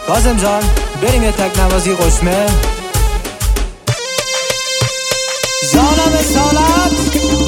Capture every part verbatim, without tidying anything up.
کاظم جان بریم یه تک نوازی قشمه. جانم سالت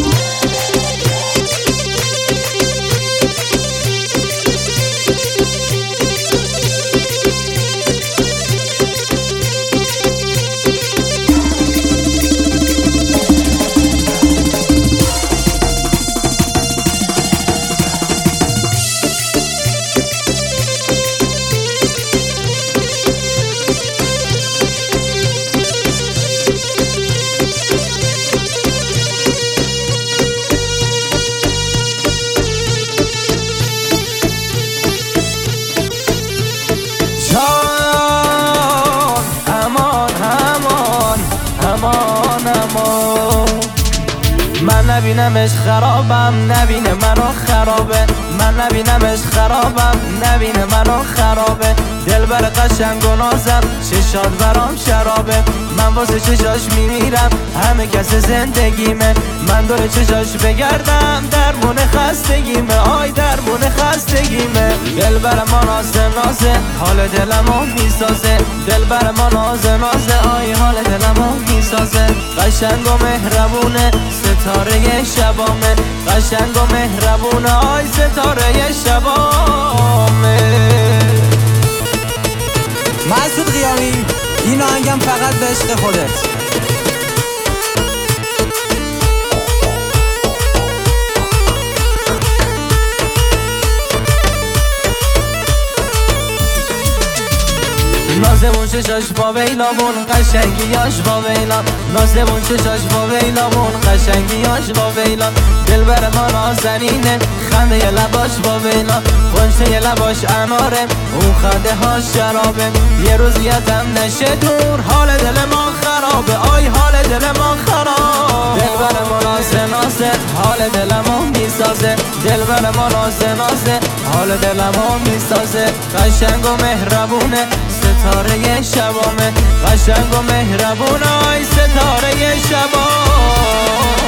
من نبینمش خرابم نبینه منو خرابه، من نبینمش خرابم نبینه منو خرابه. دلبر قشنگ و نازم چشاد برام شرابه، من واسه چشاش میمیرم همه کس زندگیمه. من دور چشاش بگردم درمون خستگیمه، آی درمون خستگیمه. دلبر ما نازه نازه حال دلمو میسازه، دلبر ما نازه نازه آی حال دلمو میسازه. قشنگ و مهربونه ستاره شبامه، قشنگ و مهربونه آی ستاره شبامه. مسعود قیامی این آهنگم فقط به عشق خودت. نازمون چشاش با ویلامون قشنگیاش با ویلان، نازمون چشاش با ویلامون قشنگیاش با ویلان. دلبر ما نازنینه خنده ی لباش با ویلان، غنچه ی لباش اناره اون خنده ها شرابه. یه روزیتم نشه دور حال دل ما خرابه، آی حال دل ما خرابه. دلبر ما نازه نازه حال دلمو میسازه، دلبر ما نازه نازه حال دلمو میسازه. قشنگ و مهربونه ستاره شبامه، قشنگ و مهربونه آی ستاره شبامه.